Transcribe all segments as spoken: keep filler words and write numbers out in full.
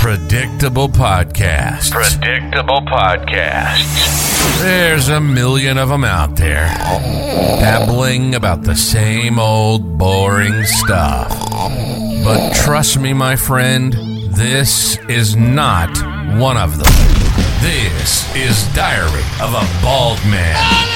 Predictable Podcast. Predictable Podcasts. There's a million of them out there, babbling about the same old boring stuff. But trust me, my friend, this is not one of them. This is Diary of a Bald Man.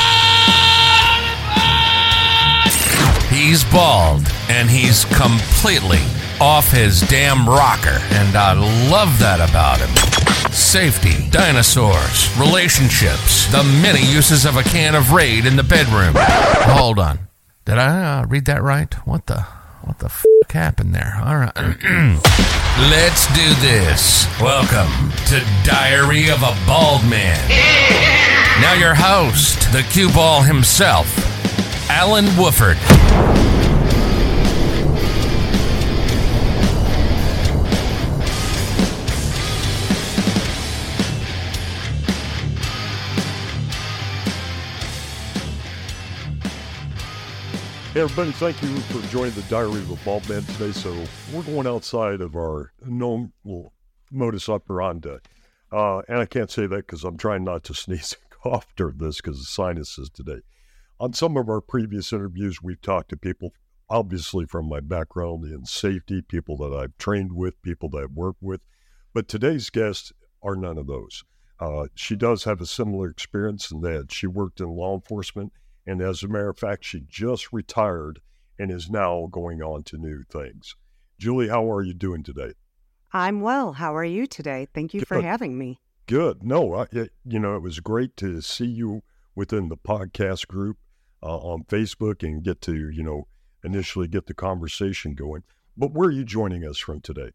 He's bald, and he's completely off his damn rocker, and I love that about him. Safety, dinosaurs, relationships, the many uses of a can of Raid in the bedroom. Hold on. Did I uh, read that right? What the, what the f*** happened there? All right. Let's do this. Welcome to Diary of a Bald Man. Now your host, the cue ball himself, Alan Wooford. Hey everybody, thank you for joining the Diary of a Bald Man today. So we're going outside of our known modus operandi. Uh, and I can't say that because I'm trying not to sneeze and cough during this because of sinuses today. On some of our previous interviews, we've talked to people, obviously from my background in safety, people that I've trained with, people that I've worked with. But today's guests are none of those. Uh, she does have a similar experience in that she worked in law enforcement. And as a matter of fact, she just retired and is now going on to new things. Julie, how are you doing today? I'm well. How are you today? Thank you Good. for having me. Good. No, I, it, you know, it was great to see you within the podcast group uh, on Facebook and get to, you know, initially get the conversation going. But where are you joining us from today?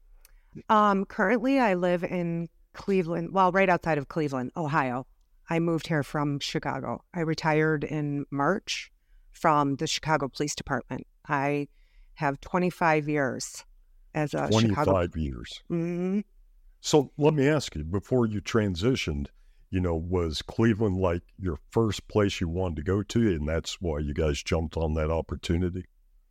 Um, currently, I live in Cleveland, well, right outside of Cleveland, Ohio. I moved here from Chicago. I retired in March from the Chicago Police Department. I have twenty-five years as a twenty-five Chicago... years. Mm-hmm. So let me ask you, before you transitioned, you know, was Cleveland like your first place you wanted to go to, and that's why you guys jumped on that opportunity?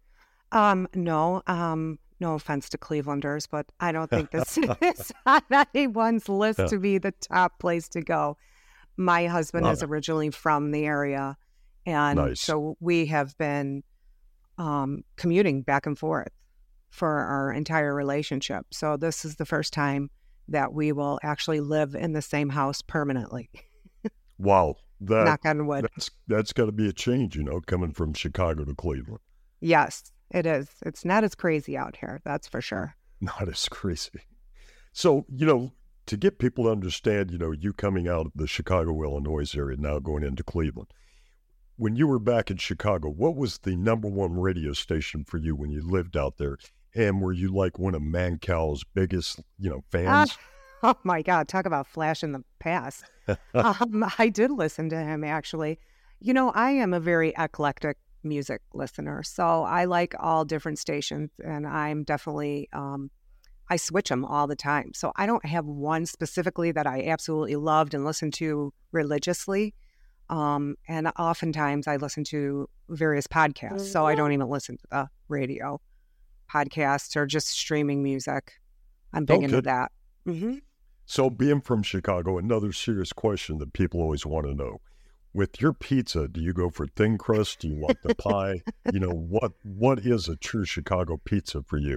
Um, no, um, no offense to Clevelanders, but I don't think this is on anyone's list Yeah. to be the top place to go. My husband Oh. is originally from the area, and Nice. so we have been um, commuting back and forth for our entire relationship. So this is the first time that we will actually live in the same house permanently. Wow. That, Knock on wood. That's, that's got to be a change, you know, coming from Chicago to Cleveland. Yes, it is. It's not as crazy out here, that's for sure. Not as crazy. So, you know, to get people to understand, you know, you coming out of the Chicago, Illinois area, now going into Cleveland. When you were back in Chicago, what was the number one radio station for you when you lived out there? And were you like one of Mancow's biggest, you know, fans? Ah, oh my God, talk about flash in the past. um, I did listen to him, actually. You know, I am a very eclectic music listener, so I like all different stations, and I'm definitely... Um, I switch them all the time. So I don't have one specifically that I absolutely loved and listened to religiously. Um, and oftentimes I listen to various podcasts. So I don't even listen to the radio podcasts or just streaming music. I'm big Oh, into good. that. Mm-hmm. So being from Chicago, another serious question that people always want to know. With your pizza, do you go for thin crust? Do you want the pie? You know, what what is a true Chicago pizza for you?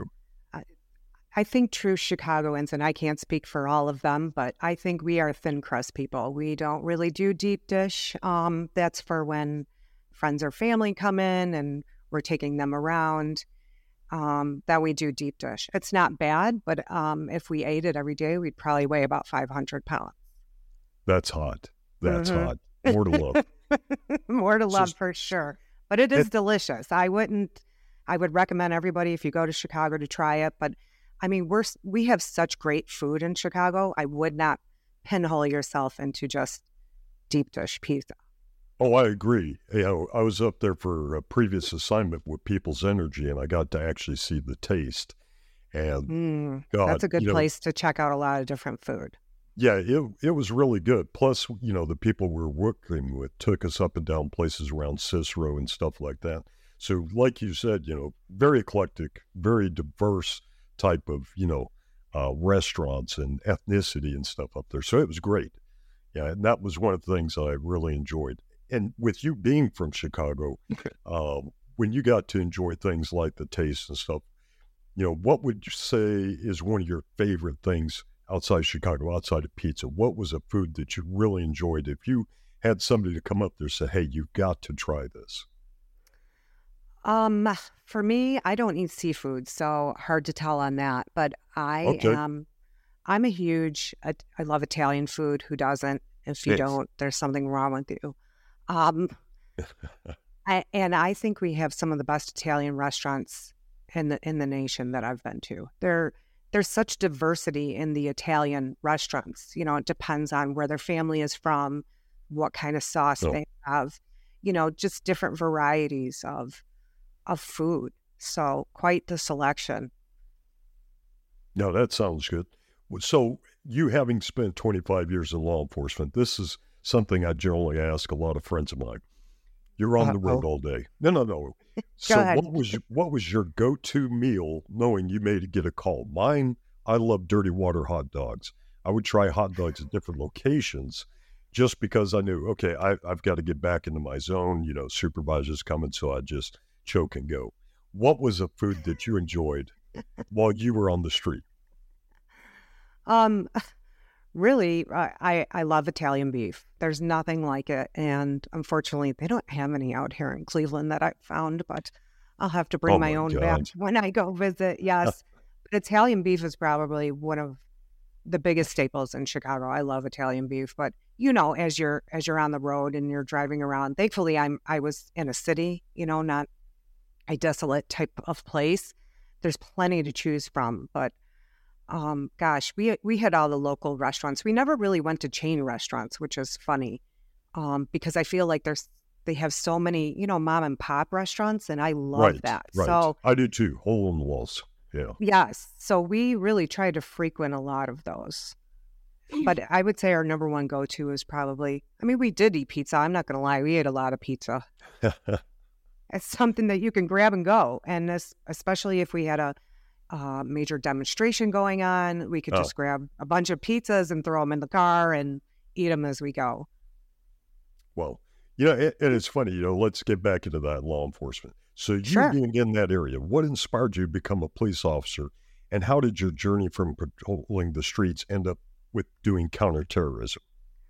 I think true Chicagoans, and I can't speak for all of them, but I think we are thin crust people. We don't really do deep dish. Um, that's for when friends or family come in and we're taking them around. Um, that we do deep dish. It's not bad, but um, if we ate it every day, we'd probably weigh about five hundred pounds. That's hot. That's Mhm. hot. More to love. More to So- love for sure. But it is It- delicious. I wouldn't, I would recommend everybody if you go to Chicago to try it. But I mean, we're, we have such great food in Chicago. I would not pinhole yourself into just deep dish pizza. Oh, I agree. You know, I was up there for a previous assignment with People's Energy, and I got to actually see the taste. And Mm, God, that's a good you know, place to check out a lot of different food. yeah, it it was really good. Plus, you know, the people we were working with took us up and down places around Cicero and stuff like that. So, like you said, you know, very eclectic, very diverse type of, you know, uh, restaurants and ethnicity and stuff up there. So it was great. Yeah, and that was one of the things I really enjoyed. And with you being from Chicago, uh, when you got to enjoy things like the taste and stuff, you know, what would you say is one of your favorite things outside Chicago, outside of pizza? What was a food that you really enjoyed? If you had somebody to come up there and say, hey, you've got to try this. Um, for me, I don't eat seafood, so hard to tell on that. But I Okay. am, I'm a huge, I I love Italian food. Who doesn't? If you Yes. don't, there's something wrong with you. Um, I, and I think we have some of the best Italian restaurants in the in the nation that I've been to. There, there's such diversity in the Italian restaurants. You know, it depends on where their family is from, what kind of sauce Oh, they have. You know, just different varieties of of food. So quite the selection. no, that sounds good. Well, so you having spent twenty-five years in law enforcement, this is something I generally ask a lot of friends of mine. You're on the road Uh-oh. all day. No, no, no. Go So ahead. what was your, what was your go-to meal knowing you may get a call? Mine, I love dirty water hot dogs. I would try hot dogs at different locations just because I knew, okay, I, I've got to get back into my zone. You know, supervisor's coming, so I just choke and go. What was a food that you enjoyed while you were on the street? Um, really, I, I I love Italian beef. There's nothing like it. And unfortunately, they don't have any out here in Cleveland that I've found, but I'll have to bring Oh my my own back God. when I go visit. Yes. But Italian beef is probably one of the biggest staples in Chicago. I love Italian beef, but you know, as you're as you're on the road and you're driving around, thankfully I'm I was in a city, you know, not a desolate type of place. There's plenty to choose from, but um, gosh, we we had all the local restaurants. We never really went to chain restaurants, which is funny, um, because I feel like there's they have so many, you know, mom and pop restaurants, and I love Right, that. right. So I do too. Hole in the walls. Yeah. yes, so we really try to frequent a lot of those. But I would say our number one go-to is probably, I mean, we did eat pizza. I'm not going to lie. We ate a lot of pizza. It's something that you can grab and go. And this, especially if we had a, uh major demonstration going on, we could Oh, just grab a bunch of pizzas and throw them in the car and eat them as we go. well, you know, it, and it's funny, you know, let's get back into that law enforcement. So you Sure. being in that area, what inspired you to become a police officer? And how did your journey from patrolling the streets end up with doing counterterrorism?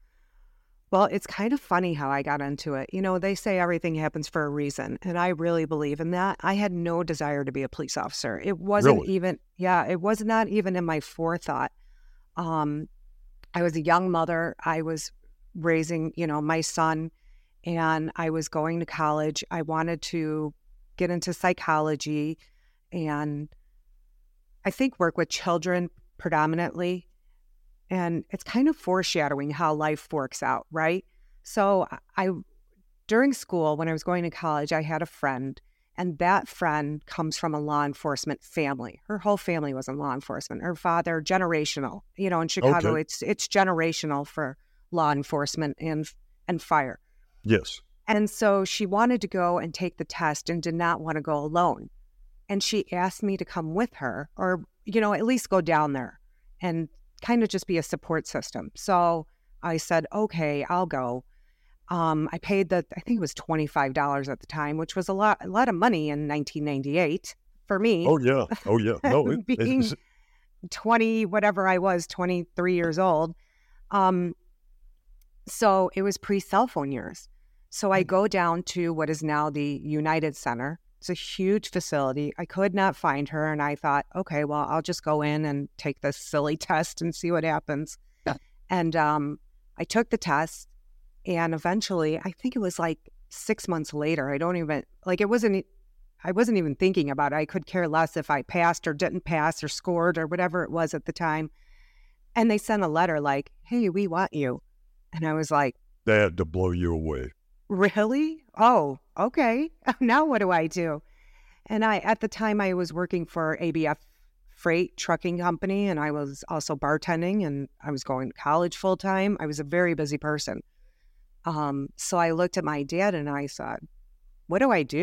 Well, it's kind of funny how I got into it. You know, they say everything happens for a reason, and I really believe in that. I had no desire to be a police officer. It wasn't Really? even, yeah, it was not even in my forethought. Um, I was a young mother. I was raising, you know, my son, and I was going to college. I wanted to get into psychology and I think work with children predominantly. And it's kind of foreshadowing how life works out, right? So I, during school, when I was going to college, I had a friend, and that friend comes from a law enforcement family. Her whole family was in law enforcement. Her father, generational. You know, in Chicago, Okay. it's it's generational for law enforcement and and fire. Yes. And so she wanted to go and take the test and did not want to go alone. And she asked me to come with her, or, you know, at least go down there and kind of just be a support system. So I said, okay, I'll go. Um, I paid the, I think it was twenty-five dollars at the time, which was a lot, a lot of money in nineteen ninety-eight for me, Oh, yeah. Oh, yeah. No, it, being it's, twenty, whatever I was, twenty-three years old. Um, so it was pre-cell phone years. So I go down to what is now the United Center. It's a huge facility. I could not find her. And I thought, okay, well, I'll just go in and take this silly test and see what happens. And um, I took the test. And eventually, I think it was like six months later, I don't even, like it wasn't, I wasn't even thinking about it. I could care less if I passed or didn't pass or scored or whatever it was at the time. And they sent a letter like, hey, we want you. And I was like, they had to blow you away. really? Oh, okay. Now what do I do? And I, at the time, I was working for A B F Freight Trucking Company, and I was also bartending, and I was going to college full time. I was a very busy person. Um, so I looked at my dad and I said, what do I do?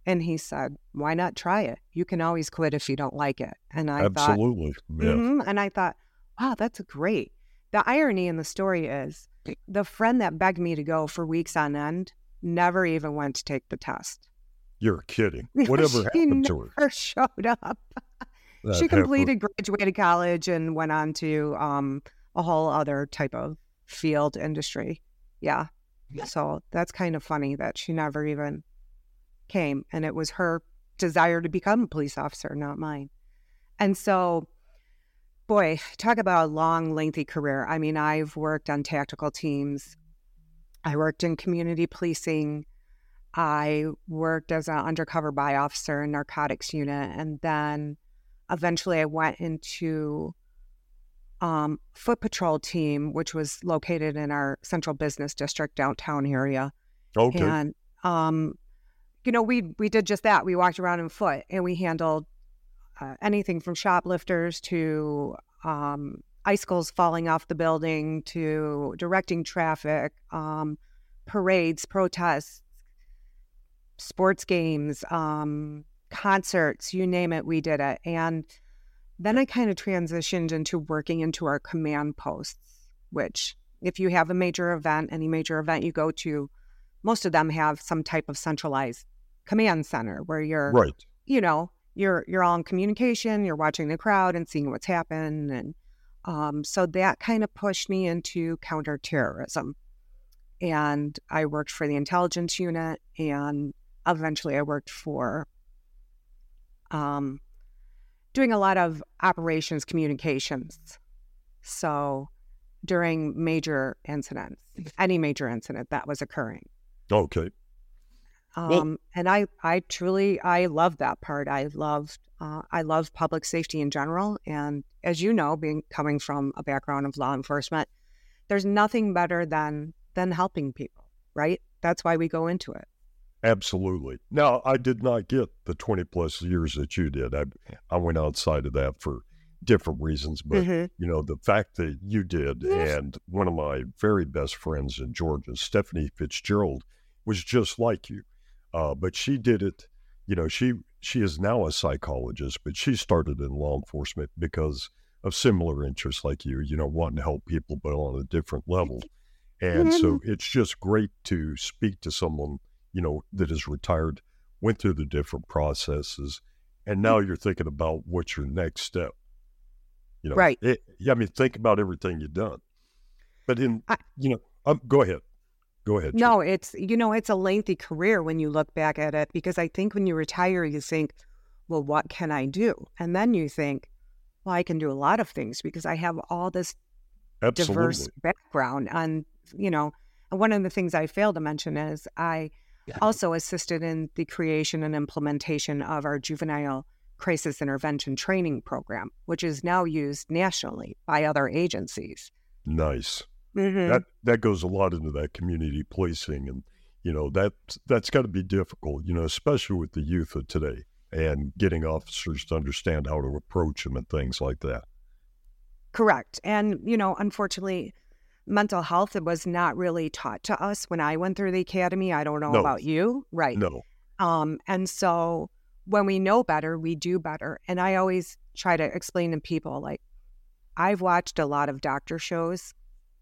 And he said, why not try it? You can always quit if you don't like it. And I Absolutely. thought, yeah. mm-hmm. And I thought, wow, that's great. The irony in the story is the friend that begged me to go for weeks on end never even went to take the test. You're kidding. Whatever she happened to her? never showed up. That she completed, happened. graduated college, and went on to um, a whole other type of field industry. Yeah. So that's kind of funny that she never even came. And it was her desire to become a police officer, not mine. And so, boy, talk about a long, lengthy career. I mean, I've worked on tactical teams. I worked in community policing. I worked as an undercover buy officer in narcotics unit. And then eventually I went into um, foot patrol team, which was located in our central business district downtown area. Okay. And, um, you know, we, we did just that. We walked around on foot, and we handled uh, anything from shoplifters to um, icicles falling off the building to directing traffic, um, parades, protests, sports games, um, concerts, you name it, we did it. And then I kind of transitioned into working into our command posts, which if you have a major event, any major event you go to, most of them have some type of centralized command center where you're, right. you know, you're you're all in communication, you're watching the crowd and seeing what's happened. And um, so that kind of pushed me into counterterrorism. And I worked for the intelligence unit, and eventually I worked for um, doing a lot of operations communications. So during major incidents, any major incident that was occurring. Okay. Um, well, and I, I truly, I love that part. I loved, uh, I love public safety in general. And as you know, being coming from a background of law enforcement, there's nothing better than, than helping people, right? That's why we go into it. Absolutely. Now, I did not get the twenty plus years that you did. I, I went outside of that for different reasons, but Mm-hmm. you know, the fact that you did, and one of my very best friends in Georgia, Stephanie Fitzgerald, was just like you. Uh, but she did it, you know, she, she is now a psychologist, but she started in law enforcement because of similar interests like you, you know, wanting to help people, but on a different level. And so it's just great to speak to someone, you know, that is retired, went through the different processes, and now you're thinking about what's your next step. You know, Right. It, yeah, I mean, think about everything you've done. But in, I- you know, um, go ahead. Go ahead. No, it's, you know, it's a lengthy career when you look back at it, because I think when you retire, you think, well, what can I do? And then you think, well, I can do a lot of things because I have all this Absolutely. diverse background. And, you know, and one of the things I failed to mention is I also assisted in the creation and implementation of our juvenile crisis intervention training program, which is now used nationally by other agencies. Nice. Mm-hmm. That that goes a lot into that community policing, and you know that that's got to be difficult, you know, especially with the youth of today, and getting officers to understand how to approach them and things like that. Correct. And, you know, unfortunately, mental health, it was not really taught to us when I went through the academy. I don't know No. about you. Right. No. Um, and so when we know better, we do better. And I always try to explain to people, like, I've watched a lot of doctor shows,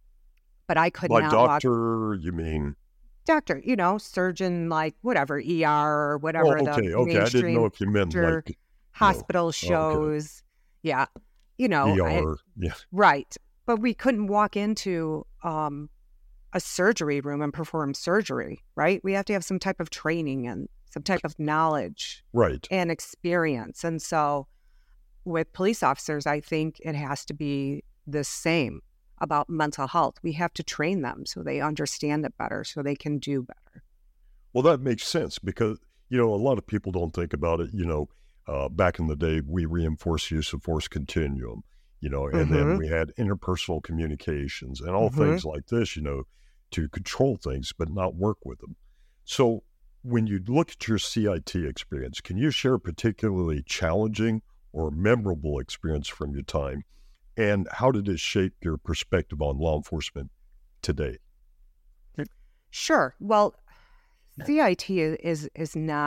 but I could By not watch doctor, you mean? doctor, you know, surgeon, like whatever, E R or Oh, whatever okay, the okay. I didn't mainstream know if you meant doctor like hospital okay. shows. Yeah. You know, E I- R. Yeah. right. But we couldn't walk into um, a surgery room and perform surgery, right? We have to have some type of training and some type of knowledge Right. and experience. And so with police officers, I think it has to be the same about mental health. We have to train them so they understand it better, so they can do better. Well, that makes sense because, you know, a lot of people don't think about it. You know, uh, back in the day, we reinforced use of force continuum, you know, and then Mhm. we had interpersonal communications and all Mhm. things like this, you know, to control things, but not work with them. So when you look at your C I T experience, can you share a particularly challenging or memorable experience from your time? And how did it shape your perspective on law enforcement today? Sure. Well, C I T is is not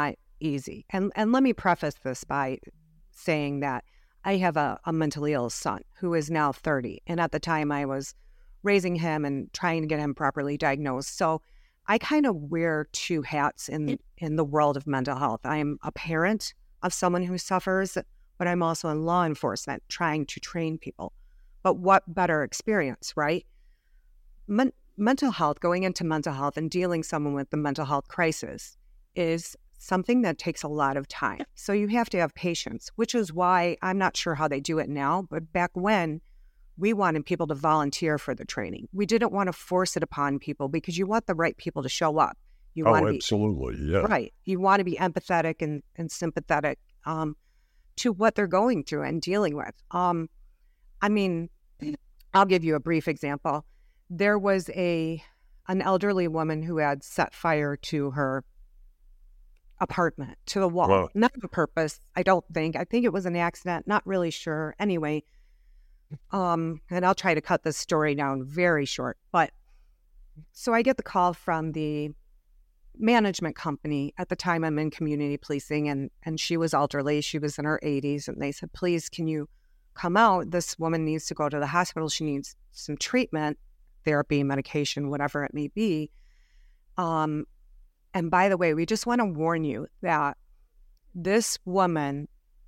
easy. And and let me preface this by saying that I have a, a mentally ill son who is now thirty. And at the time I was raising him and trying to get him properly diagnosed. So I kind of wear two hats in, in the world of mental health. I'm a parent of someone who suffers, but I'm also in law enforcement trying to train people. But what better experience, right? Men- mental health, going into mental health and dealing someone with the mental health crisis is something that takes a lot of time. So you have to have patience, which is why I'm not sure how they do it now, but back when we wanted people to volunteer for the training. We didn't want to force it upon people because you want the right people to show up. You oh, want to be, absolutely, yeah. Right. You want to be empathetic and, and sympathetic um, to what they're going through and dealing with. Um, I mean, I'll give you a brief example. There was a an elderly woman who had set fire to her apartment, to the wall. Wow. Not on purpose, I don't think. I think it was an accident, not really sure. Anyway, um, and I'll try to cut this story down very short. But so I get the call from the management company. At the time I'm in community policing, and, and she was elderly. She was in her eighties, and they said, please, can you come out? This woman needs to go to the hospital. She needs some treatment, therapy, medication, whatever it may be. Um, and by the way, we just want to warn you that this woman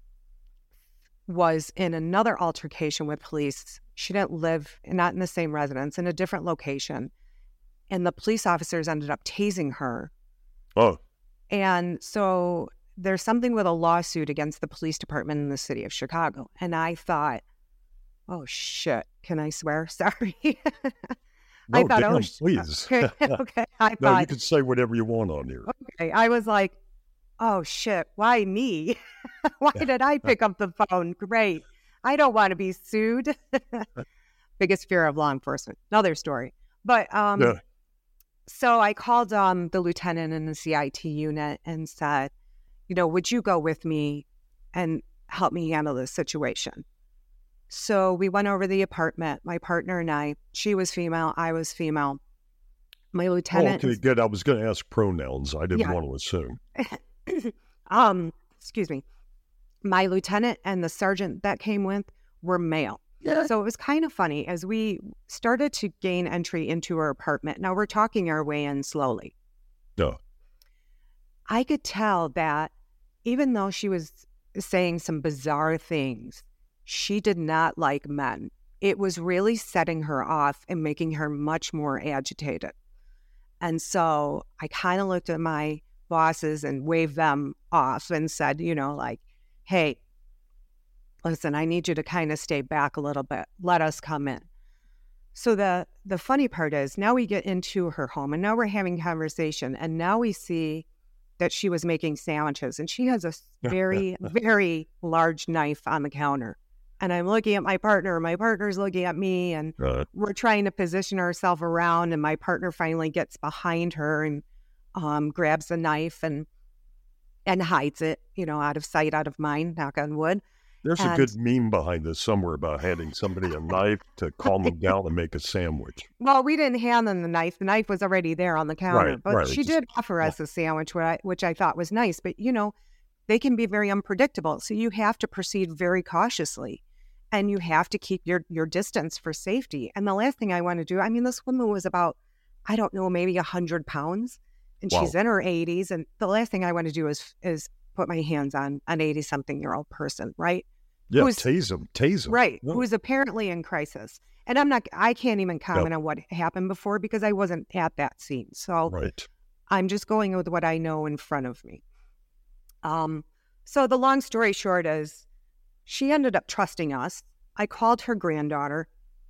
was in another altercation with police. She didn't live, not in the same residence, in a different location. And the police officers ended up tasing her. Oh. And so there's something with a lawsuit against the police department in the city of Chicago. And I thought, oh, shit. Can I swear? Sorry. No, I thought, damn, oh, sh- please. Okay, okay. I No, thought, you can say whatever you want on here. okay. I was like, oh, shit. Why me? Why did I pick up the phone? Great. I don't want to be sued. Biggest fear of law enforcement. Another story. But um, Yeah. so I called um, the lieutenant in the C I T unit and said, you know, would you go with me and help me handle this situation? So we went over the apartment, my partner and I. She was female, I was female. My Oh, lieutenant. okay, good. I was going to ask pronouns. I didn't Yeah. want to assume. um, excuse me. My lieutenant and the sergeant that came with were male. Yeah. So it was kind of funny as we started to gain entry into her apartment. Now we're talking our way in slowly. No. I could tell that even though she was saying some bizarre things, she did not like men. It was really setting her off and making her much more agitated. And so I kind of looked at my bosses and waved them off and said, you know, like, hey, listen, I need you to kind of stay back a little bit. Let us come in. So the the funny part is now we get into her home and now we're having conversation and now we see that she was making sandwiches and she has a very, very large knife on the counter. And I'm looking at my partner, my partner's looking at me, and Uh, we're trying to position ourselves around, and my partner finally gets behind her and um, grabs the knife and and hides it, you know, out of sight, out of mind, knock on wood. there's And- a good meme behind this somewhere about handing somebody a knife to calm them down and make a sandwich. Well, we didn't hand them the knife. The knife was already there on the counter. Right, but right, she just- did offer us a sandwich, which I, which I thought was nice. But, you know, they can be very unpredictable. So you have to proceed very cautiously. And you have to keep your, your distance for safety. And the last thing I want to do, I mean, this woman was about, I don't know, maybe one hundred pounds. And Wow. she's in her eighties. And the last thing I want to do is is put my hands on an eighty-something-year-old person, right? Yeah, Who's- tase them, tase them. Right. No. Who is apparently in crisis. And I'm not, I can't even comment on what happened before because I wasn't at that scene. So Right. I'm just going with what I know in front of me. Um, so the long story short is she ended up trusting us. I called her granddaughter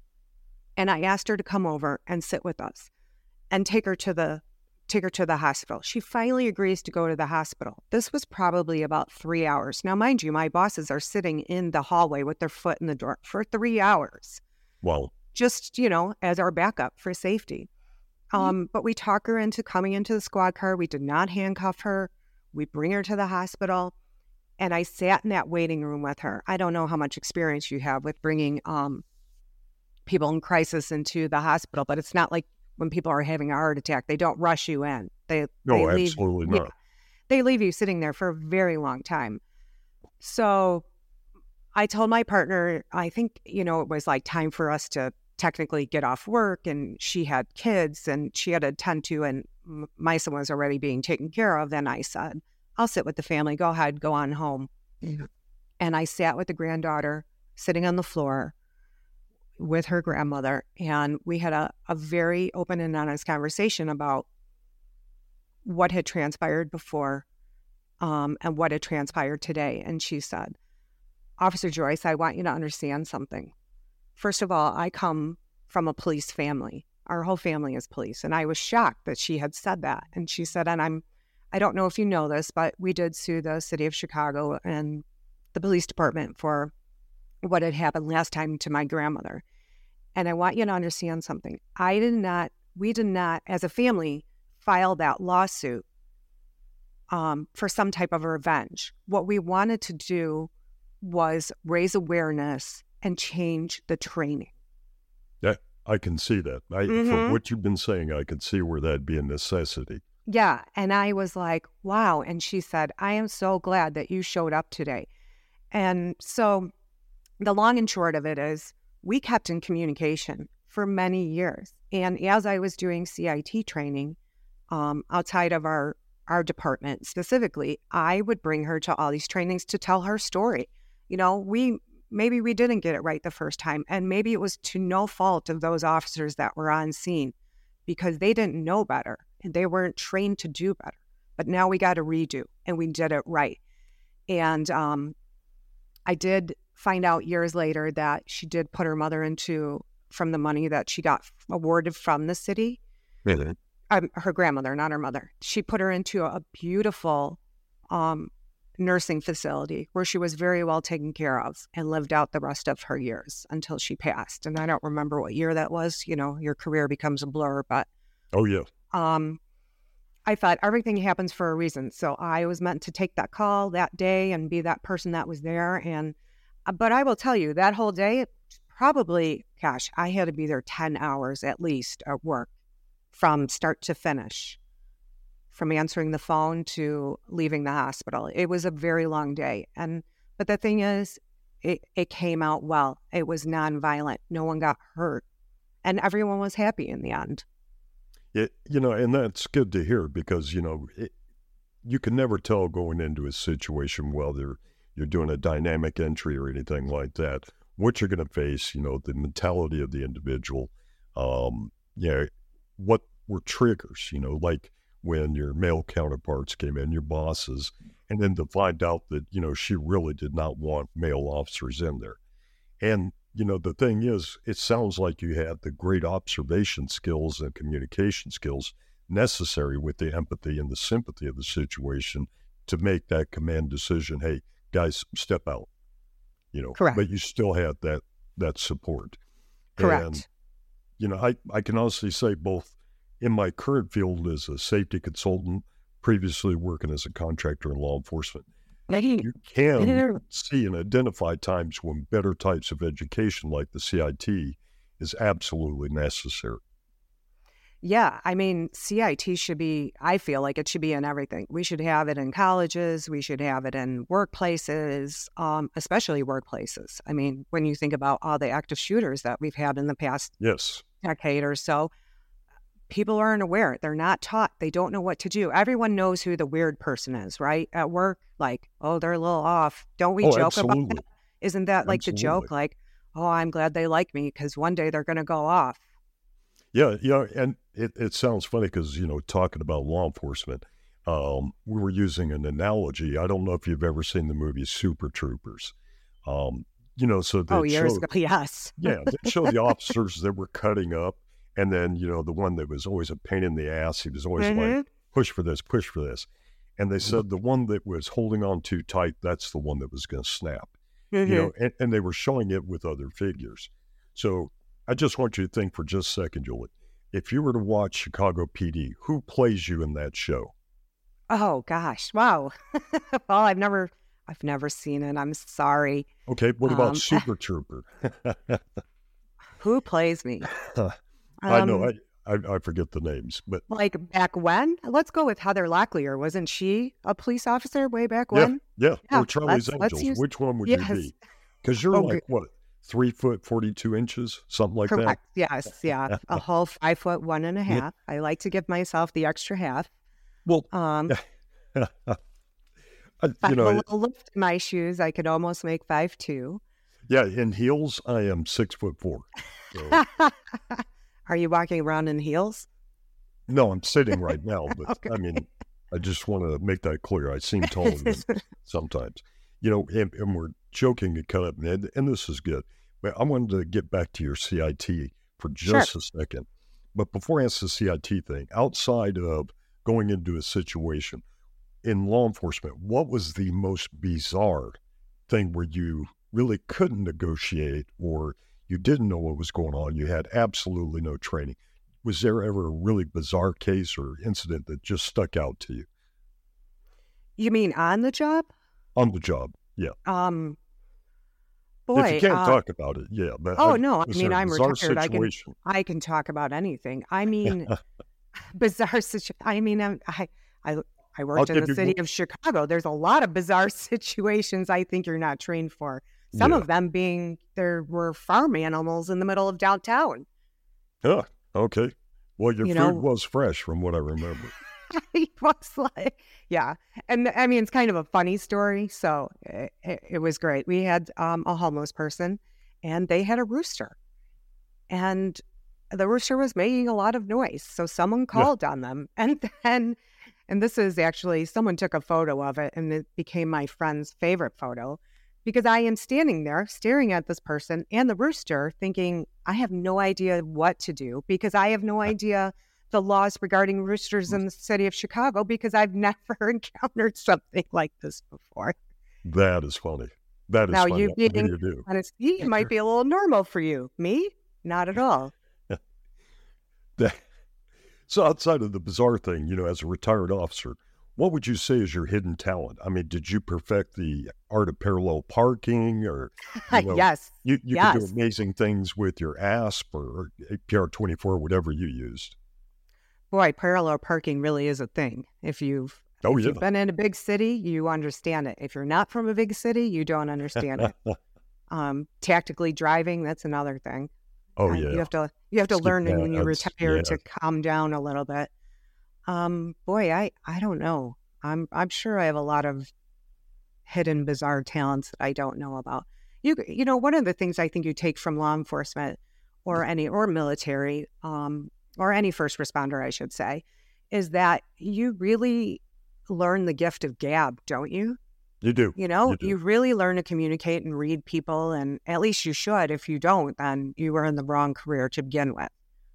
and I asked her to come over and sit with us and take her to the take her to the hospital. She finally agrees to go to the hospital. This was probably about three hours. Now, mind you, my bosses are sitting in the hallway with their foot in the door for three hours. Well, Just, you know, as our backup for safety. Um, but we talk her into coming into the squad car. We did not handcuff her. We bring her to the hospital. And I sat in that waiting room with her. I don't know how much experience you have with bringing um, people in crisis into the hospital, but it's not like when people are having a heart attack, they don't rush you in. They, no, they leave, absolutely yeah. not. they leave you sitting there for a very long time. So I told my partner, I think, you know, it was like time for us to technically get off work, and she had kids and she had to attend to, and my son was already being taken care of. Then I said, I'll sit with the family. Go ahead, go on home. Mm-hmm. And I sat with the granddaughter sitting on the floor with her grandmother, and we had a, a very open and honest conversation about what had transpired before um, and what had transpired today. And she said, Officer Joyce, I want you to understand something. First of all, I come from a police family. Our whole family is police. And I was shocked that she had said that. And she said, and I'm, I don't know if you know this, but we did sue the city of Chicago and the police department for what had happened last time to my grandmother. And I want you to understand something. I did not, we did not, as a family, file that lawsuit um, for some type of revenge. What we wanted to do was raise awareness and change the training. Yeah, I can see that. I, mm-hmm. From what you've been saying, I can see where that'd be a necessity. Yeah, and I was like, wow. And she said, I am so glad that you showed up today. And so the long and short of it is we kept in communication for many years. And as I was doing C I T training um, outside of our, our department specifically, I would bring her to all these trainings to tell her story. You know, we maybe we didn't get it right the first time, and maybe it was to no fault of those officers that were on scene because they didn't know better and they weren't trained to do better. But now we got to redo, and we did it right. And um, I did find out years later that she did put her mother into, from the money that she got awarded from the city, really? um, her grandmother, not her mother. She put her into a beautiful um, nursing facility where she was very well taken care of and lived out the rest of her years until she passed. And I don't remember what year that was. You know, your career becomes a blur, but oh yeah. Um, I thought everything happens for a reason. So I was meant to take that call that day and be that person that was there. And but I will tell you, that whole day, probably, gosh, I had to be there ten hours at least at work from start to finish. From answering the phone to leaving the hospital. It was a very long day. And but the thing is, it, it came out well. It was nonviolent. No one got hurt. And everyone was happy in the end. It, you know, and that's good to hear because, you know, it, you can never tell going into a situation whether you're doing a dynamic entry or anything like that, what you're going to face, you know, the mentality of the individual, um, you know, what were triggers, you know, like, when your male counterparts came in, your bosses, and then to find out that, you know, she really did not want male officers in there. And, you know, the thing is, it sounds like you had the great observation skills and communication skills necessary with the empathy and the sympathy of the situation to make that command decision, hey, guys, step out, you know. Correct. But you still had that, that support. Correct. And, you know, I, I can honestly say both in my current field as a safety consultant, previously working as a contractor in law enforcement, you can see and identify times when better types of education like the C I T is absolutely necessary. Yeah, I mean, C I T should be, I feel like it should be in everything. We should have it in colleges. We should have it in workplaces, um, especially workplaces. I mean, when you think about all the active shooters that we've had in the past yes. decade or so, people aren't aware. They're not taught. They don't know what to do. Everyone knows who the weird person is, right? At work, like, oh, they're a little off. Don't we oh, joke absolutely. about that? Isn't that like absolutely. The joke? Like, oh, I'm glad they like me because one day they're going to go off. Yeah, yeah, and it, it sounds funny because, you know, talking about law enforcement, um, we were using an analogy. I don't know if you've ever seen the movie Super Troopers. Um, you know, so they Oh, years show, ago, yes. yeah, they show the officers that were cutting up. And then, you know, the one that was always a pain in the ass, he was always mm-hmm. like, push for this, push for this. And they said the one that was holding on too tight, that's the one that was going to snap. Mm-hmm. You know, and, and they were showing it with other figures. So I just want you to think for just a second, Julie. If you were to watch Chicago P D, who plays you in that show? Oh, gosh. Wow. Well, I've never, I've never seen it. I'm sorry. Okay. What about um, Super Trooper? Who plays me? I know. I, I, I forget the names, but Like back when? Let's go with Heather Locklear. Wasn't she a police officer way back yeah, when? yeah, Yeah, or Charlie's let's- let's Angels. use- Which one would you Yes. be? Because you're Oh, like, good. what, three foot, forty-two inches, something like Correct. Yes. Yeah. A whole five foot one and a Yeah. half. I like to give myself the extra half. that? Well, Um, I- if I you have know, a little lift in my shoes, I could almost make five two. yeah, in heels, I am six foot four. So, Are you walking around in heels? no, I'm sitting right now, but Okay. I mean, I just want to make that clear. I seem taller than sometimes. You know, and, and we're joking to cut up, and, and this is good. But I wanted to get back to your C I T for just a second. But before I ask the C I T thing, outside of going into a situation in law enforcement, what was the most bizarre thing where you really couldn't negotiate or you didn't know what was going on? You had absolutely no training. Was there ever a really bizarre case or incident that just stuck out to you You mean on the job? on the job? Yeah. Um, boy. if you can't uh, talk about it, yeah. But Oh, I- no. I was mean, there a I'm bizarre retired. I can, situation? I can talk about anything. I mean, bizarre situation. I mean, I'm- I, I, I worked in give the you city one- of Chicago. There's a lot of bizarre situations I think you're not trained for. Some Yeah. of them being there were farm animals in the middle of downtown. Yeah. Okay. Well, your You food know- was fresh from what I remember. It was like, yeah. And I mean, it's kind of a funny story. So it, it, it was great. We had um, a homeless person and they had a rooster. And the rooster was making a lot of noise. So someone called on them. And then, and this is actually, someone took a photo of it and it became my friend's favorite photo because I am standing there staring at this person and the rooster thinking, I have no idea what to do because I have no idea the laws regarding roosters in the city of Chicago because I've never encountered something like this before. That is funny. That is Now, funny. you What do being- you do? And it's, it might be a little normal for you. Me? Not at all. That- So outside of the bizarre thing, you know, as a retired officer, what would you say is your hidden talent? I mean, did you perfect the art of parallel parking, or you know, Yes. you, you could Yes. do amazing things with your A S P or P R twenty-four, whatever you used? Boy, parallel parking really is a thing. If you've Oh, if yeah. you've been in a big city, you understand it. If you're not from a big city, you don't understand it. Um, tactically driving, that's another thing. Oh, Uh, yeah. You have to you have to Skip learn when you pads, retire yeah. to calm down a little bit. Um, boy, I I don't know. I'm I'm sure I have a lot of hidden bizarre talents that I don't know about. You you know, one of the things I think you take from law enforcement or any or military um or any first responder, I should say, is that you really learn the gift of gab, don't you? You do. You know, You do. you really learn to communicate and read people, and at least you should. If you don't, then you were in the wrong career to begin with.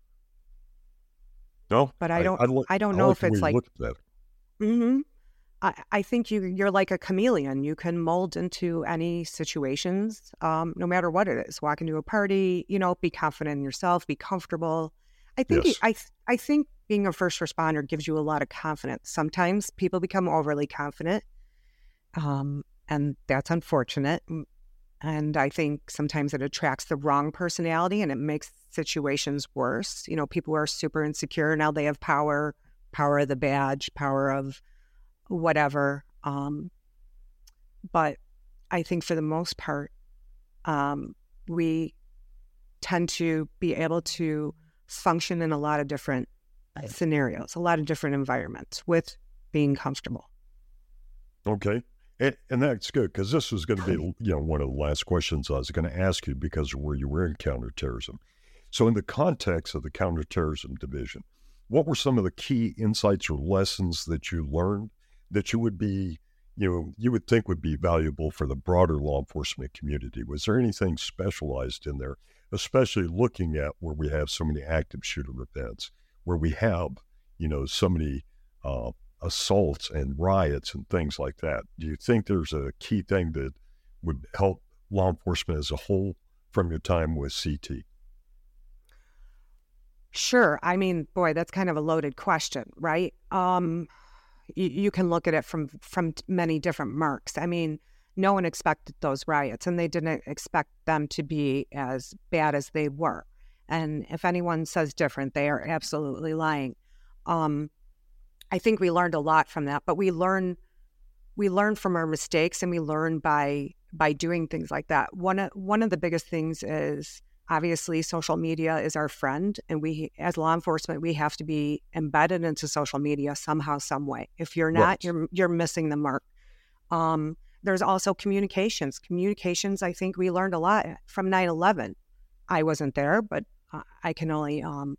No, But I don't- li- I don't I know like if the way it's you like- look at that. hmm I, I think you you're like a chameleon. You can mold into any situations, um, no matter what it is. Walk into a party, you know, be confident in yourself, be comfortable. I think you- Yes. I th- I think being a first responder gives you a lot of confidence. Sometimes people become overly confident, um, and that's unfortunate. Mm, And I think sometimes it attracts the wrong personality, and it makes situations worse. You know, people who are super insecure now they have power, power of the badge, power of whatever. Um, but I think for the most part, um, we tend to be able to function in a lot of different scenarios, a lot of different environments with being comfortable. Okay. And, and that's good, because this was going to be, you know, one of the last questions I was going to ask you because of where you were in counterterrorism. So in the context of the counterterrorism division, what were some of the key insights or lessons that you learned that you would be, you know, you would think would be valuable for the broader law enforcement community? Was there anything specialized in there, especially looking at where we have so many active shooter events, where we have, you know, so many uh, assaults and riots and things like that? Do you think there's a key thing that would help law enforcement as a whole from your time with C T? Sure. I mean, boy, that's kind of a loaded question, right? Um, you, you can look at it from from many different marks. I mean, no one expected those riots, and they didn't expect them to be as bad as they were. And if anyone says different, they are absolutely lying. Um, I think we learned a lot from that, but we learn we learn from our mistakes, and we learn by by doing things like that. One of, one of the biggest things is obviously social media is our friend, and we, as law enforcement, we have to be embedded into social media somehow, some way. If you're not, Right. you're you're missing the mark. Um, there's also communications. Communications, I think we learned a lot from nine eleven. I wasn't there, but uh, I can only, um,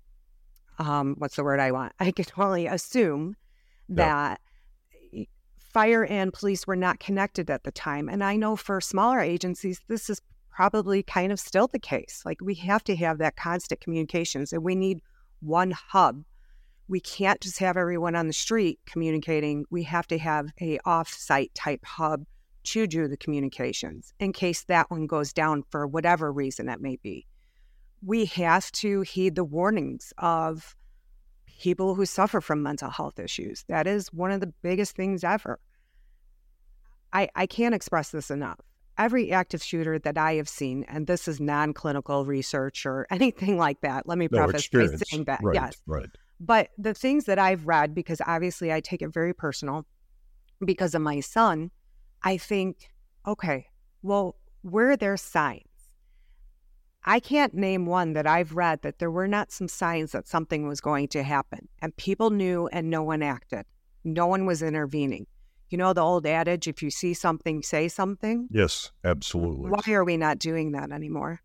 um, what's the word I want? I can only assume Yeah. that fire and police were not connected at the time. And I know for smaller agencies, this is probably kind of still the case. Like, we have to have that constant communications, and we need one hub. We can't just have everyone on the street communicating. We have to have a off-site type hub to do the communications in case that one goes down for whatever reason that may be. We have to heed the warnings of people who suffer from mental health issues. That is one of the biggest things ever. I, I can't express this enough. Every active shooter that I have seen, and this is non-clinical research or anything like that, let me No preface by experience. saying that, Right. yes. Right. But the things that I've read, because obviously I take it very personal because of my son, I think, okay, well, were there signs? I can't name one that I've read that there were not some signs that something was going to happen, and people knew and no one acted. No one was intervening. You know the old adage, if you see something, say something? Yes, absolutely. Why are we not doing that anymore?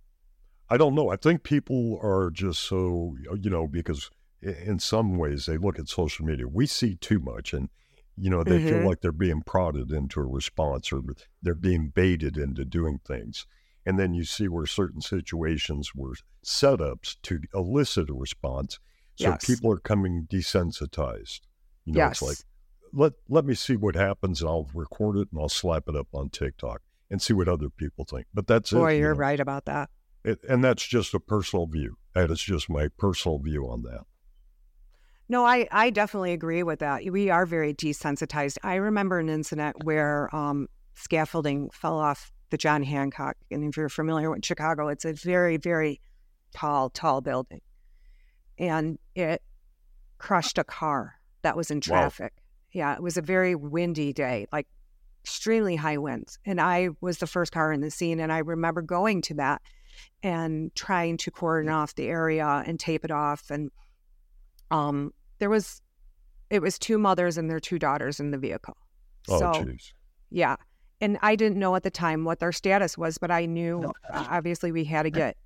I don't know. I think people are just so, you know, because i- in some ways they look at social media. We see too much, and, you know, they feel Mhm. like they're being prodded into a response, or they're being baited into doing things. And then you see where certain situations were setups to elicit a response. So Yes. people are coming desensitized. You know, it's like, Yes. let let me see what happens, and I'll record it and I'll slap it up on TikTok and see what other people think. But that's Boy, it. you you're know. right about that. It, and that's just a personal view. That is just my personal view on that. No, I, I definitely agree with that. We are very desensitized. I remember an incident where um, scaffolding fell off the John Hancock. And if you're familiar with Chicago, it's a very, very tall, tall building. And it crushed a car that was in Wow. traffic. Yeah, it was a very windy day, like extremely high winds. And I was the first car in the scene. And I remember going to that and trying to cordon off the area and tape it off. And um, there was, it was two mothers and their two daughters in the vehicle. Oh, So, jeez. yeah. And I didn't know at the time what their status was, but I knew uh, obviously we had to get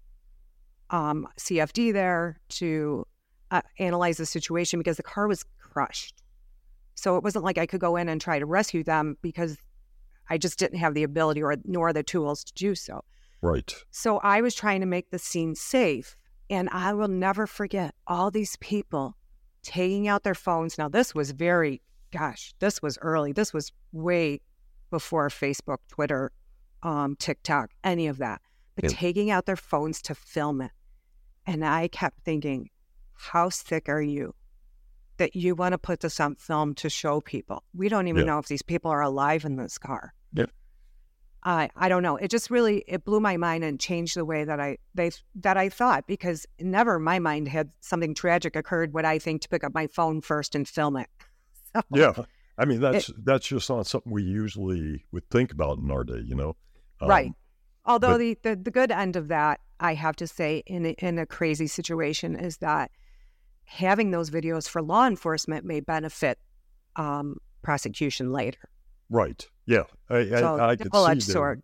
um, C F D there to uh, analyze the situation because the car was crushed. So it wasn't like I could go in and try to rescue them because I just didn't have the ability or nor the tools to do so. Right. So I was trying to make the scene safe. And I will never forget all these people taking out their phones. Now, this was very, gosh, this was early. This was way before Facebook, Twitter, um, TikTok, any of that. But Yeah. taking out their phones to film it. And I kept thinking, how sick are you that you want to put this on film to show people? We don't even Yeah. know if these people are alive in this car. Yeah. I I don't know. It just really it blew my mind and changed the way that I they that I thought, because never in my mind had something tragic occurred would I think to pick up my phone first and film it. So, Yeah. I mean, that's that's just not something we usually would think about in our day, you know? Um, right. Although but- the, the the good end of that, I have to say, in a, in a crazy situation, is that having those videos for law enforcement may benefit um, prosecution later. Right. Yeah. I, So I, I could see double-edged there, sword.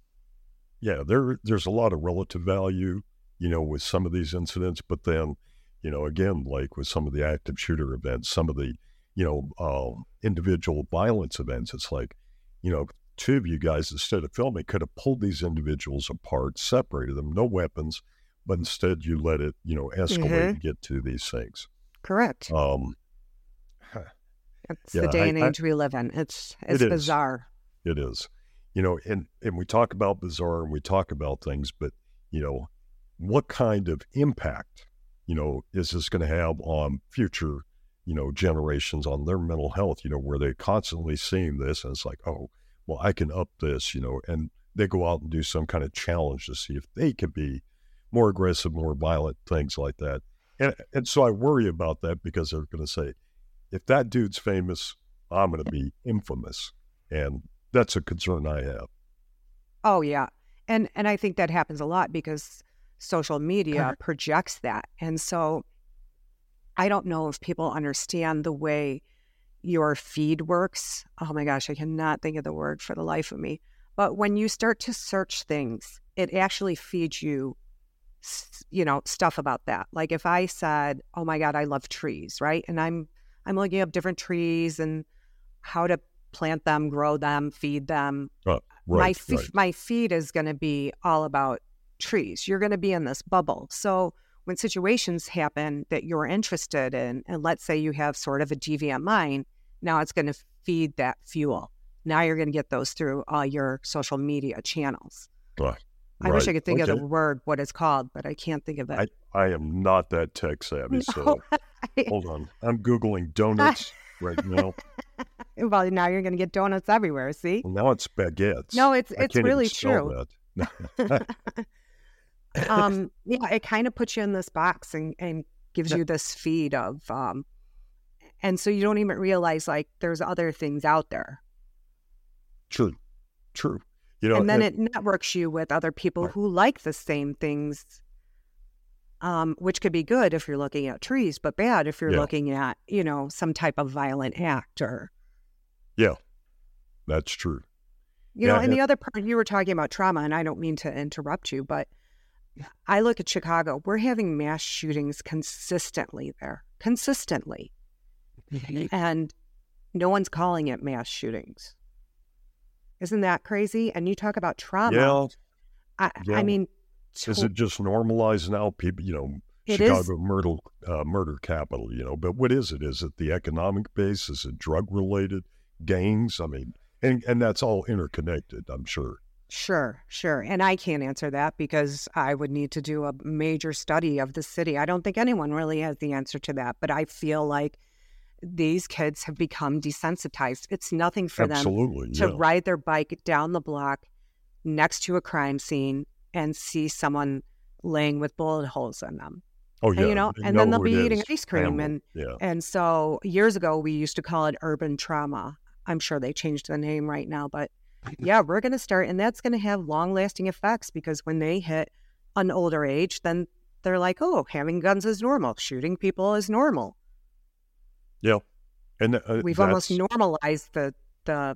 yeah, there there's a lot of relative value, you know, with some of these incidents, but then, you know, again, like with some of the active shooter events, some of the, you know, uh, individual violence events, it's like, you know, two of you guys, instead of filming, could have pulled these individuals apart, separated them, no weapons, but instead you let it, you know, escalate Mhm. and get to these things. Correct. Um, It's yeah, the day I- and I- age we live in. It's it's It is. bizarre. It is, you know, and, and we talk about bizarre and we talk about things, but, you know, what kind of impact, you know, is this going to have on future, you know, generations, on their mental health, you know, where they're constantly seeing this and it's like, oh, well, I can up this, you know, and they go out and do some kind of challenge to see if they can be more aggressive, more violent, things like that. And and so I worry about that because they're going to say, if that dude's famous, I'm going to be infamous. And that's a concern I have. Oh, yeah. And and I think that happens a lot because social media projects that. And so I don't know if people understand the way your feed works. Oh my gosh, I cannot think of the word for the life of me. But when you start to search things, it actually feeds you, you know, stuff about that. Like if I said, oh my God, I love trees, right? And I'm I'm looking up different trees and how to plant them, grow them, feed them. Uh, right, my, f- right. my feed is going to be all about trees. You're going to be in this bubble. So when situations happen that you're interested in, and let's say you have sort of a deviant mind, now it's going to feed that fuel. Now you're going to get those through all your social media channels. Uh, I right. wish I could think okay. of the word, what it's called, but I can't think of it. I, I am not that tech savvy, No, so I- hold on. I'm Googling donuts right now. well, now you're going to get donuts everywhere, see? Well, now it's baguettes. No, it's I it's can't really even spell true. that. um, yeah, it kind of puts you in this box and, and gives Yeah. you this feed of, um, and so you don't even realize like there's other things out there. True, true. You know, and then and- it networks you with other people Right. who like the same things, um, which could be good if you're looking at trees, but bad if you're Yeah. looking at, you know, some type of violent act or, yeah, that's true. you Yeah, know, and and- the other part, you were talking about trauma, and I don't mean to interrupt you, but I look at Chicago, we're having mass shootings consistently there, consistently. And no one's calling it mass shootings. Isn't that crazy? And you talk about trauma. Yeah, I, yeah. I mean, is to- it just normalized now? People, you know, It is. Chicago murder, uh, murder capital, you know, but what is it? Is it the economic base? Is it drug related? Gangs? I mean, and, and that's all interconnected, I'm sure. Sure, sure. And I can't answer that because I would need to do a major study of the city. I don't think anyone really has the answer to that, but I feel like these kids have become desensitized. It's nothing for them Absolutely. to yeah. ride their bike down the block next to a crime scene and see someone laying with bullet holes in them. Oh, yeah. And, you know, They and then know they'll who be it eating is. ice cream. Family. And, Yeah. and so years ago, we used to call it urban trauma. I'm sure they changed the name right now, but yeah, we're going to start, and that's going to have long-lasting effects because when they hit an older age, then they're like, oh, having guns is normal. Shooting people is normal. Yeah. And uh, We've that's, almost normalized the the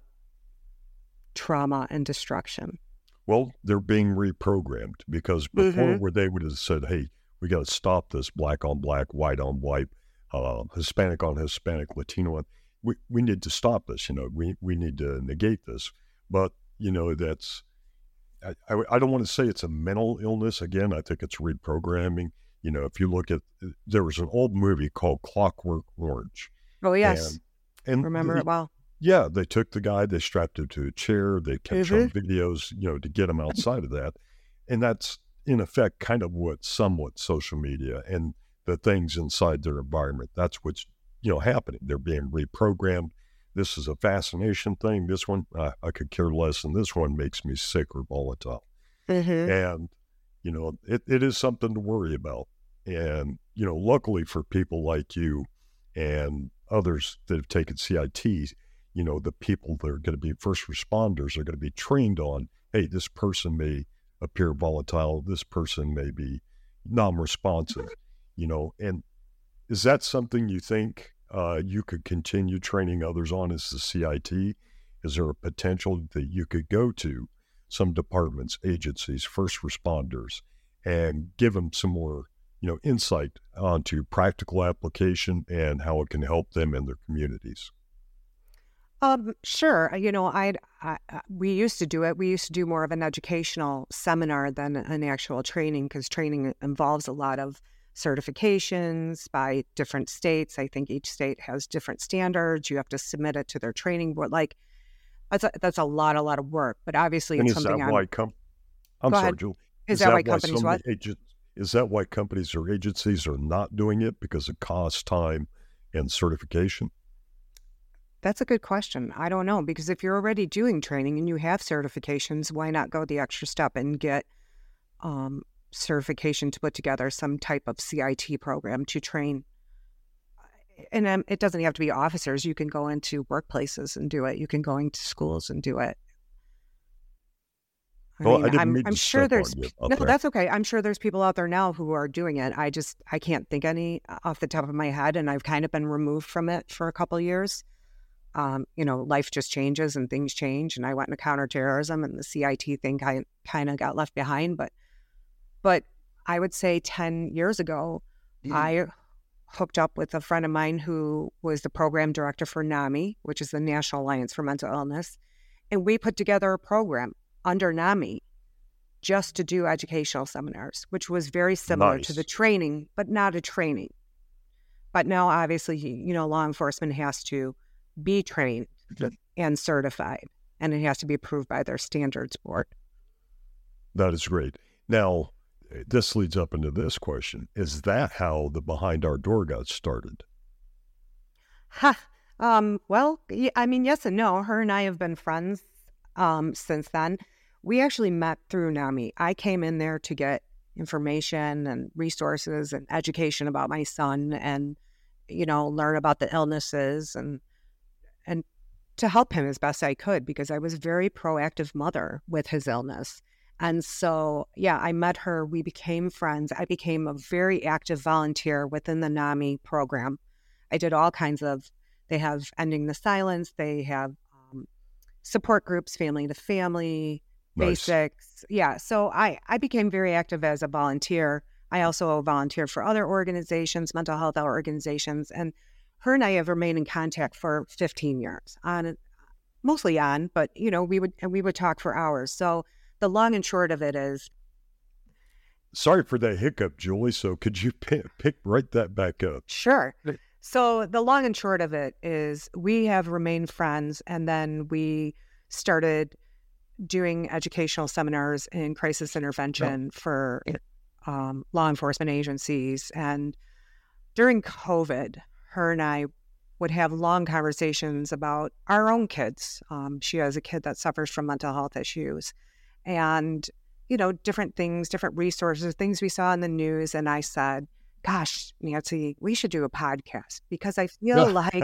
trauma and destruction. well, they're being reprogrammed because before Mhm. where they would have said, hey, we got to stop this black on black, white on white, uh, Hispanic on Hispanic, Latino on, we, we need to stop this, you know, we, we need to negate this. But, you know, that's, I, I, I don't want to say it's a mental illness. Again, I think it's reprogramming. You know, if you look at, there was an old movie called Clockwork Orange. Oh, yes. And, and Remember the- it well. Yeah, they took the guy, they strapped him to a chair, they kept showing Mm-hmm. videos, you know, to get him outside of that. And that's, in effect, kind of what somewhat social media and the things inside their environment, that's what's, you know, happening. They're being reprogrammed. This is a fascination thing. This one, uh, I could care less, and this one makes me sick or volatile. Mm-hmm. And, you know, it, it is something to worry about. And, you know, luckily for people like you and others that have taken C I T, you know, the people that are going to be first responders are going to be trained on, hey, this person may appear volatile, this person may be non-responsive, you know, and is that something you think uh, you could continue training others on as the C I T? Is there a potential that you could go to some departments, agencies, first responders, and give them some more, you know, insight onto practical application and how it can help them in their communities? Um, sure. You know, I'd, I, I, we used to do it. We used to do more of an educational seminar than an actual training because training involves a lot of certifications by different states. I think each state has different standards. You have to submit it to their training board. Like, that's a, that's a lot, a lot of work. But obviously, And it's is something that I'm. why com- I'm Go sorry, ahead. Julie. Is that why companies some what? agent- is that why companies or agencies are not doing it because of cost, time, and certification? That's a good question. I don't know, because if you're already doing training and you have certifications, why not go the extra step and get um, certification to put together some type of C I T program to train. And um, it doesn't have to be officers. You can go into workplaces and do it. You can go into schools and do it. I well, mean, I didn't I'm, mean I'm to sure step there's, on you up no, there. that's okay. I'm sure there's people out there now who are doing it. I just, I can't think any off the top of my head. And I've kind of been removed from it for a couple of years. Um, you know, life just changes and things change. And I went into counterterrorism, and the C I T thing kind kind of got left behind. But, but I would say ten years ago, mm. I hooked up with a friend of mine who was the program director for NAMI, which is the National Alliance for Mental Illness. And we put together a program under NAMI just to do educational seminars, which was very similar Nice. to the training, but not a training. But now, obviously, you know, law enforcement has to be trained and certified, and it has to be approved by their standards board. That is great. Now, this leads up into this question. Is that how the Behind Our Door got started? Ha. Um, well, I mean, yes and no. Her and I have been friends um, since then. We actually met through NAMI. I came in there to get information and resources and education about my son, and, you know, learn about the illnesses and and to help him as best I could, because I was a very proactive mother with his illness. And so, yeah, I met her. We became friends. I became a very active volunteer within the NAMI program. I did all kinds of, they have Ending the Silence. They have um, support groups, family to family, Nice. basics. Yeah. So I, I became very active as a volunteer. I also volunteered for other organizations, mental health organizations. And her and I have remained in contact for fifteen years, on mostly on, but, you know, we would, and we would talk for hours. So the long and short of it is. Sorry for that hiccup, Julie. So could you pick, pick right that back up? Sure. So the long and short of it is we have remained friends, and then we started doing educational seminars in crisis intervention oh. for um, law enforcement agencies. And during COVID, her and I would have long conversations about our own kids. Um, she has a kid that suffers from mental health issues, and, you know, different things, different resources, things we saw in the news. And I said, gosh, Nancy, we should do a podcast, because I feel like,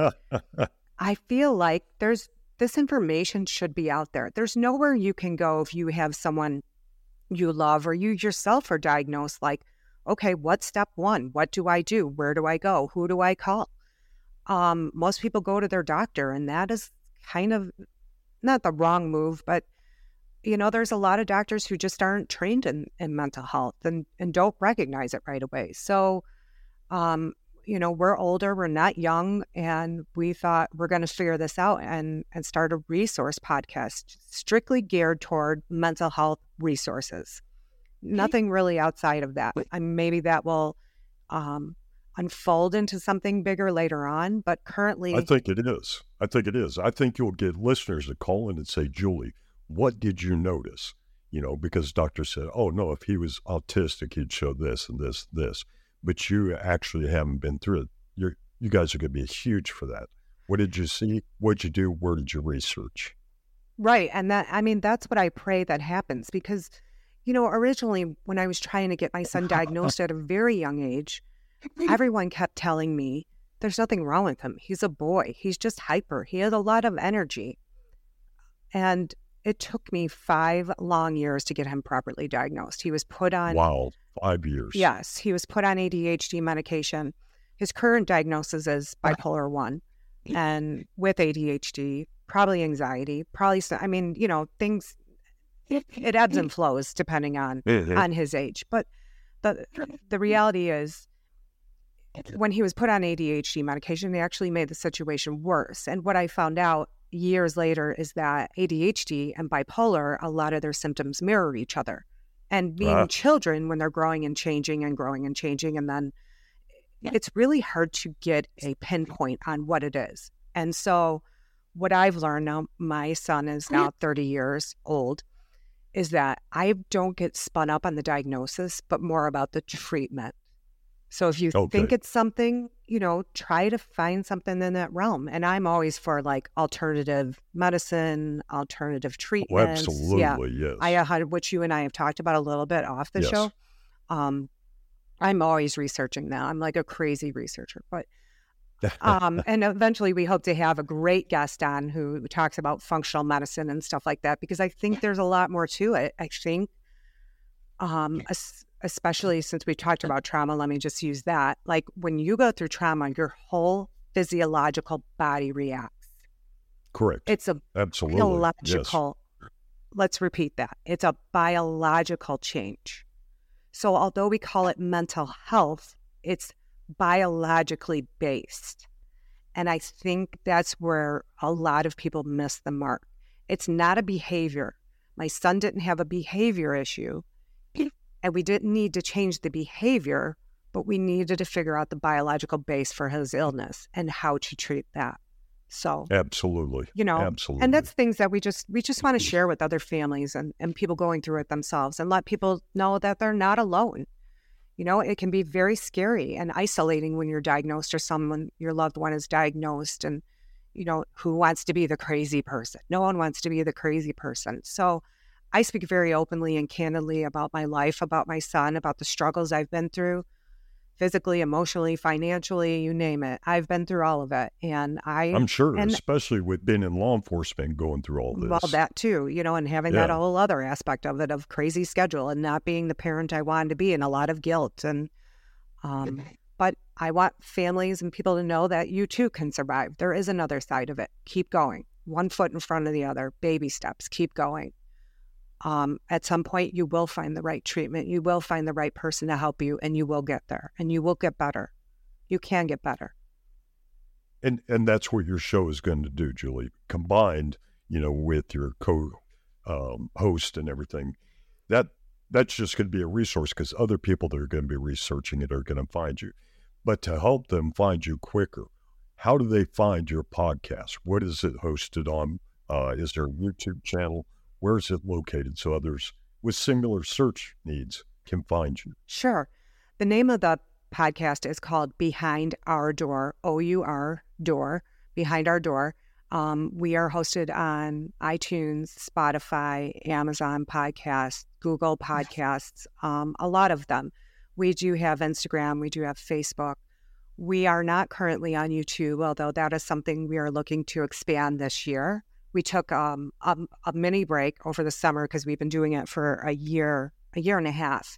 I feel like there's, this information should be out there. There's nowhere you can go if you have someone you love or you yourself are diagnosed, like, okay, what's step one? What do I do? Where do I go? Who do I call? Um, most people go to their doctor, and that is kind of not the wrong move, but, you know, there's a lot of doctors who just aren't trained in, in mental health and, and don't recognize it right away. So, um, you know, we're older, we're not young, and we thought we're going to figure this out and, and start a resource podcast strictly geared toward mental health resources. Nothing really outside of that. I mean, maybe that will um, unfold into something bigger later on, but currently... I think it is. I think it is. I think you'll get listeners that call in and say, Julie, what did you notice? You know, because doctor said, oh, no, if he was autistic, he'd show this and this, this. But you actually haven't been through it. You're, you guys are going to be huge for that. What did you see? What did you do? Where did you research? Right. And that, I mean, that's what I pray that happens, because, you know, originally when I was trying to get my son diagnosed at a very young age, everyone kept telling me there's nothing wrong with him. He's a boy. He's just hyper. He has a lot of energy. And it took me five long years to get him properly diagnosed. He was put on... Wow, five years. Yes, he was put on A D H D medication. His current diagnosis is bipolar one, and with A D H D, probably anxiety, probably, I mean, you know, things, it ebbs and flows depending on, mm-hmm. on his age. But the the reality is, when he was put on A D H D medication, they actually made the situation worse. And what I found out years later is that A D H D and bipolar, a lot of their symptoms mirror each other. And being wow. children, when they're growing and changing and growing and changing, and then it's really hard to get a pinpoint on what it is. And so what I've learned now, my son is now thirty years old, is that I don't get spun up on the diagnosis, but more about the treatment. So if you okay. think it's something, you know, try to find something in that realm. And I'm always for like alternative medicine, alternative treatments. Oh, absolutely, yeah. yes. I, uh, which you and I have talked about a little bit off the yes. show. Um, I'm always researching now. I'm like a crazy researcher, but um, and eventually we hope to have a great guest on who talks about functional medicine and stuff like that, because I think there's a lot more to it. I think, um, es- especially since we talked about trauma, let me just use that. Like when you go through trauma, your whole physiological body reacts. Correct. It's a Absolutely. biological, yes. Let's repeat that. It's a biological change. So although we call it mental health, it's biologically based. And I think that's where a lot of people miss the mark. It's not a behavior. My son didn't have a behavior issue, and we didn't need to change the behavior, but we needed to figure out the biological base for his illness and how to treat that. So absolutely, you know, absolutely. And that's things that we just we just want to share with other families and, and people going through it themselves, and let people know that they're not alone. You know, it can be very scary and isolating when you're diagnosed or someone, your loved one is diagnosed, and, you know, who wants to be the crazy person? No one wants to be the crazy person. So I speak very openly and candidly about my life, about my son, about the struggles I've been through, physically, emotionally, financially, you name it. I've been through all of it. And I, I'm sure, and, especially with being in law enforcement, going through all this. Well, that too, you know, and having yeah. that whole other aspect of it, of crazy schedule and not being the parent I wanted to be, and a lot of guilt. And, um, but I want families and people to know that you too can survive. There is another side of it. Keep going. One foot in front of the other, baby steps, keep going. Um, at some point, you will find the right treatment. You will find the right person to help you, and you will get there, and you will get better. You can get better. And and that's what your show is going to do, Julie, combined, you know, with your co um, host and everything. That that's just going to be a resource, because other people that are going to be researching it are going to find you. But to help them find you quicker, how do they find your podcast? What is it hosted on? Uh, is there a YouTube channel? Where is it located so others with similar search needs can find you? Sure. The name of the podcast is called Behind Our Door, O U R, door, Behind Our Door. Um, we are hosted on iTunes, Spotify, Amazon Podcasts, Google Podcasts, um, a lot of them. We do have Instagram. We do have Facebook. We are not currently on YouTube, although that is something we are looking to expand this year. We took um, a, a mini break over the summer because we've been doing it for a year, a year and a half,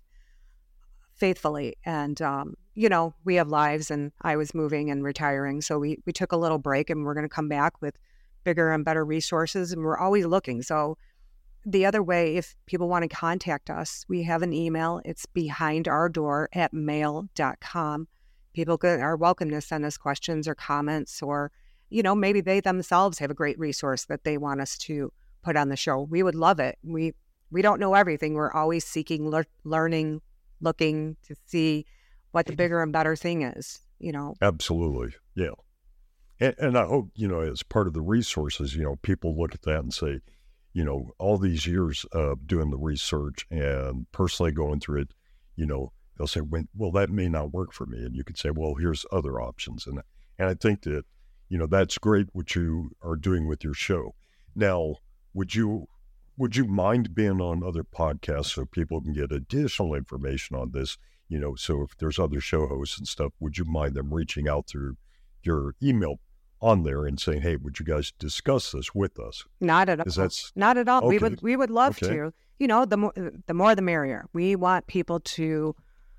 faithfully. And, um, you know, we have lives, and I was moving and retiring. So we, we took a little break, and we're going to come back with bigger and better resources. And we're always looking. So the other way, if people want to contact us, we have an email. It's behindourdoor at mail dot com. People are welcome to send us questions or comments, or you know, maybe they themselves have a great resource that they want us to put on the show. We would love it. We we don't know everything. We're always seeking, le- learning, looking to see what the bigger and better thing is, you know. Absolutely. Yeah. And, and I hope, you know, as part of the resources, you know, people look at that and say, you know, all these years of doing the research and personally going through it, you know, they'll say, well, that may not work for me. And you could say, well, here's other options. And and I think that, you know, that's great what you are doing with your show. Now, would you would you mind being on other podcasts so people can get additional information on this? You know, so if there's other show hosts and stuff, would you mind them reaching out through your email on there and saying, hey, would you guys discuss this with us? Not at all. That's, Not at all. okay. We would we would love okay. to. You know, the more the more the merrier. We want people to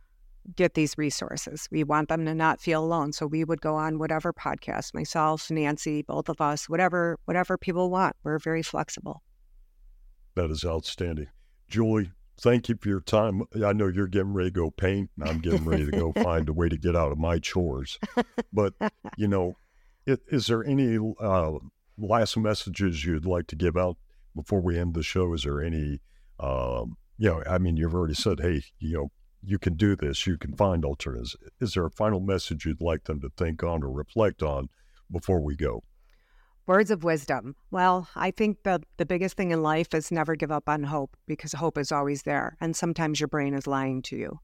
get these resources. We want them to not feel alone. So we would go on whatever podcast, myself, Nancy, both of us, whatever whatever people want. We're very flexible. That is outstanding. Julie, thank you for your time. I know you're getting ready to go paint, and I'm getting ready to go find a way to get out of my chores. But, you know, it, is there any uh, last messages you'd like to give out before we end the show? Is there any, um, you know, I mean, you've already said, hey, you know, you can do this, you can find alternatives. Is there a final message you'd like them to think on or reflect on before we go? Words of wisdom. Well, I think the, the biggest thing in life is never give up on hope, because hope is always there. And sometimes your brain is lying to you.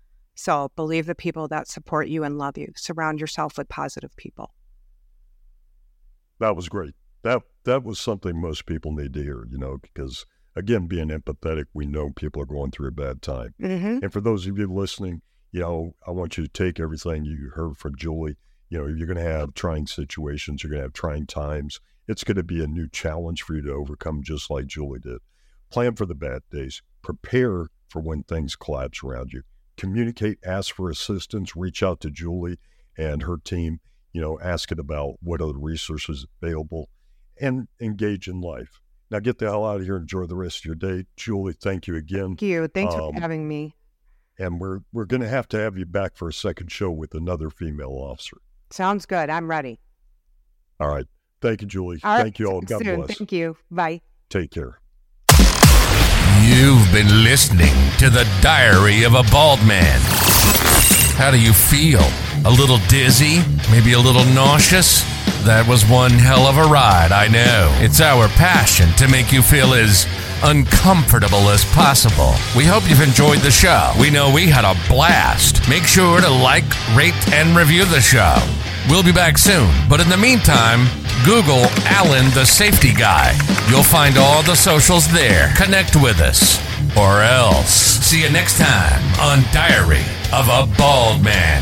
So believe the people that support you and love you. Surround yourself with positive people. That was great. That that was something most people need to hear, you know, because, again, being empathetic, we know people are going through a bad time. Mm-hmm. And for those of you listening, you know, I want you to take everything you heard from Julie. You know, you're going to have trying situations. You're going to have trying times. It's going to be a new challenge for you to overcome, just like Julie did. Plan for the bad days. Prepare for when things collapse around you. Communicate, ask for assistance, reach out to Julie and her team, you know, ask it about what other resources available, and engage in life. Now get the hell out of here. Enjoy the rest of your day. Julie, thank you again. Thank you. Thanks Um, for having me. And we're we're going to have to have you back for a second show with another female officer. Sounds good. I'm ready. All right. Thank you, Julie. All right. Thank you all. God Soon. bless. Thank you. Bye. Take care. You've been listening to the Diary of a Bald Man. How do you feel? A little dizzy? Maybe a little nauseous? That was one hell of a ride, I know. It's our passion to make you feel as uncomfortable as possible. We hope you've enjoyed the show. We know we had a blast. Make sure to like, rate, and review the show. We'll be back soon, but in the meantime, Google Alan the Safety Guy. You'll find all the socials there. Connect with us, or else. See you next time on Diary of a Bald Man.